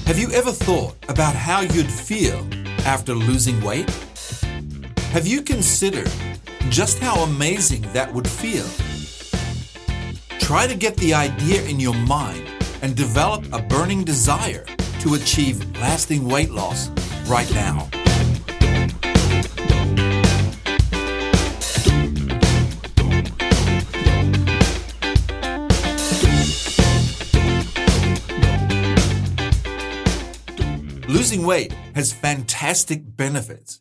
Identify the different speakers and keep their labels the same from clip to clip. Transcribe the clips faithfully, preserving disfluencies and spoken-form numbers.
Speaker 1: Have you ever thought about how you'd feel after losing weight? Have you considered just how amazing that would feel? Try to get the idea in your mind and develop a burning desire to achieve lasting weight loss right now. Losing weight has fantastic benefits,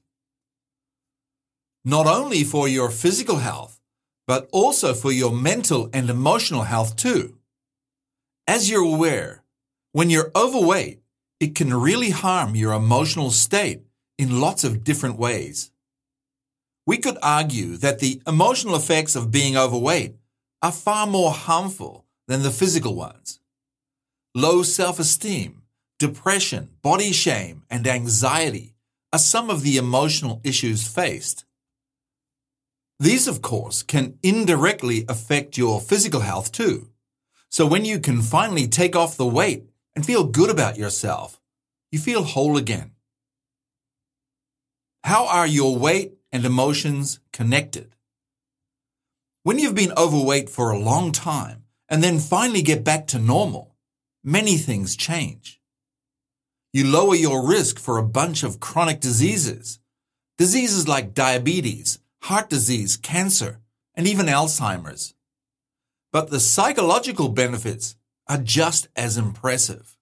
Speaker 1: not only for your physical health, but also for your mental and emotional health too. As you're aware, when you're overweight, it can really harm your emotional state in lots of different ways. We could argue that the emotional effects of being overweight are far more harmful than the physical ones. Low self-esteem, depression, body shame, and anxiety are some of the emotional issues faced. These, of course, can indirectly affect your physical health too. So when you can finally take off the weight and feel good about yourself, you feel whole again. How are your weight and emotions connected? When you've been overweight for a long time and then finally get back to normal, many things change. You lower your risk for a bunch of chronic diseases, diseases like diabetes, heart disease, cancer, and even Alzheimer's. But the psychological benefits are just as impressive.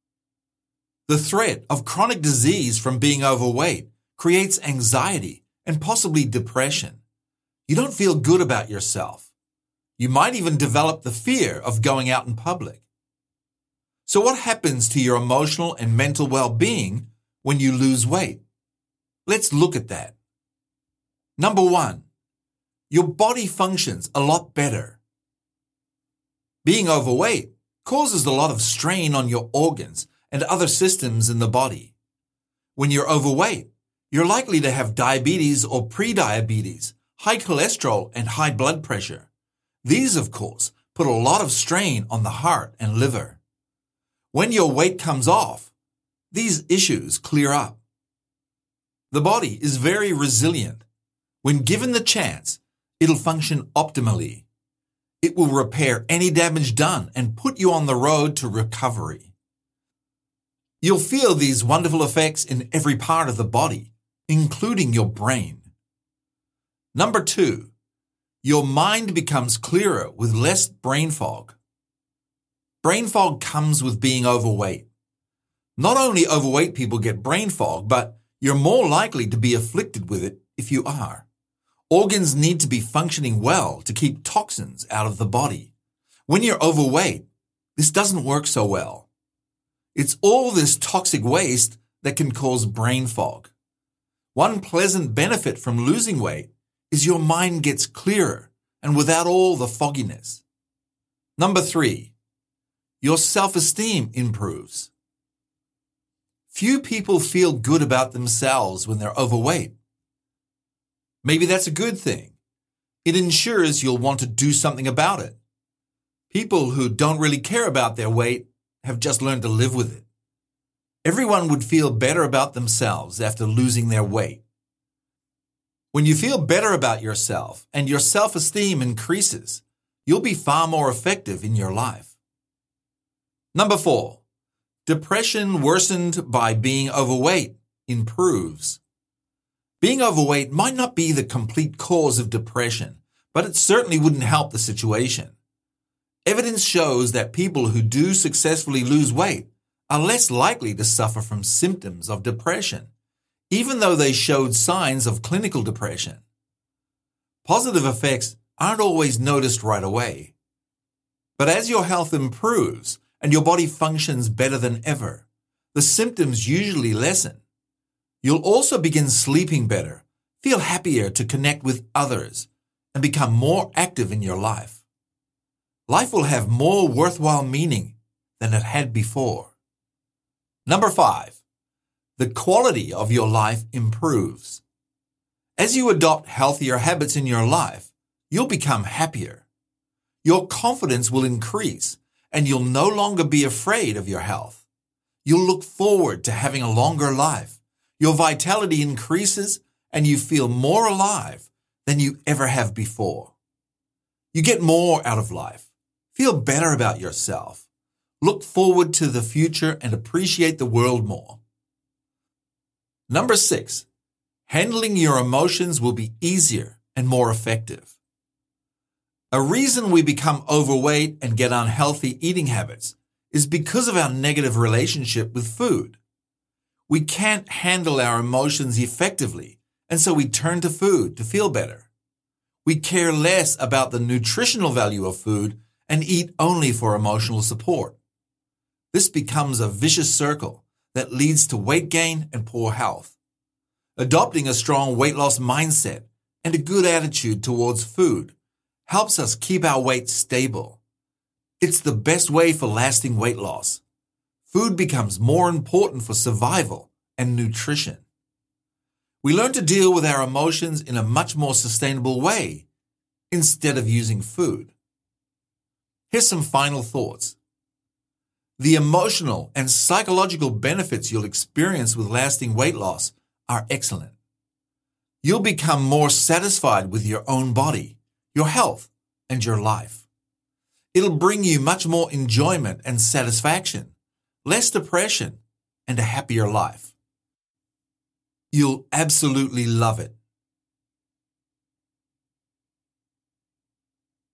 Speaker 1: The threat of chronic disease from being overweight creates anxiety and possibly depression. You don't feel good about yourself. You might even develop the fear of going out in public. So what happens to your emotional and mental well-being when you lose weight? Let's look at that. Number one, your body functions a lot better. Being overweight causes a lot of strain on your organs and other systems in the body. When you're overweight, you're likely to have diabetes or prediabetes, high cholesterol, and high blood pressure. These, of course, put a lot of strain on the heart and liver. When your weight comes off, these issues clear up. The body is very resilient. When given the chance, it'll function optimally. It will repair any damage done and put you on the road to recovery. You'll feel these wonderful effects in every part of the body, including your brain. Number two, your mind becomes clearer with less brain fog. Brain fog comes with being overweight. Not only overweight people get brain fog, but you're more likely to be afflicted with it if you are. Organs need to be functioning well to keep toxins out of the body. When you're overweight, this doesn't work so well. It's all this toxic waste that can cause brain fog. One pleasant benefit from losing weight is your mind gets clearer and without all the fogginess. Number three, your self-esteem improves. Few people feel good about themselves when they're overweight. Maybe that's a good thing. It ensures you'll want to do something about it. People who don't really care about their weight have just learned to live with it. Everyone would feel better about themselves after losing their weight. When you feel better about yourself and your self-esteem increases, you'll be far more effective in your life. Number four, depression worsened by being overweight improves. Being overweight might not be the complete cause of depression, but it certainly wouldn't help the situation. Evidence shows that people who do successfully lose weight are less likely to suffer from symptoms of depression, even though they showed signs of clinical depression. Positive effects aren't always noticed right away. But as your health improves and your body functions better than ever, the symptoms usually lessen. You'll also begin sleeping better, feel happier to connect with others, and become more active in your life. Life will have more worthwhile meaning than it had before. Number five, the quality of your life improves. As you adopt healthier habits in your life, you'll become happier. Your confidence will increase, and you'll no longer be afraid of your health. You'll look forward to having a longer life. Your vitality increases and you feel more alive than you ever have before. You get more out of life. Feel better about yourself. Look forward to the future and appreciate the world more. Number six, handling your emotions will be easier and more effective. A reason we become overweight and get unhealthy eating habits is because of our negative relationship with food. We can't handle our emotions effectively, and so we turn to food to feel better. We care less about the nutritional value of food and eat only for emotional support. This becomes a vicious circle that leads to weight gain and poor health. Adopting a strong weight loss mindset and a good attitude towards food helps us keep our weight stable. It's the best way for lasting weight loss. Food becomes more important for survival and nutrition. We learn to deal with our emotions in a much more sustainable way instead of using food. Here's some final thoughts. The emotional and psychological benefits you'll experience with lasting weight loss are excellent. You'll become more satisfied with your own body, your health, and your life. It'll bring you much more enjoyment and satisfaction, less depression, and a happier life. You'll absolutely love it.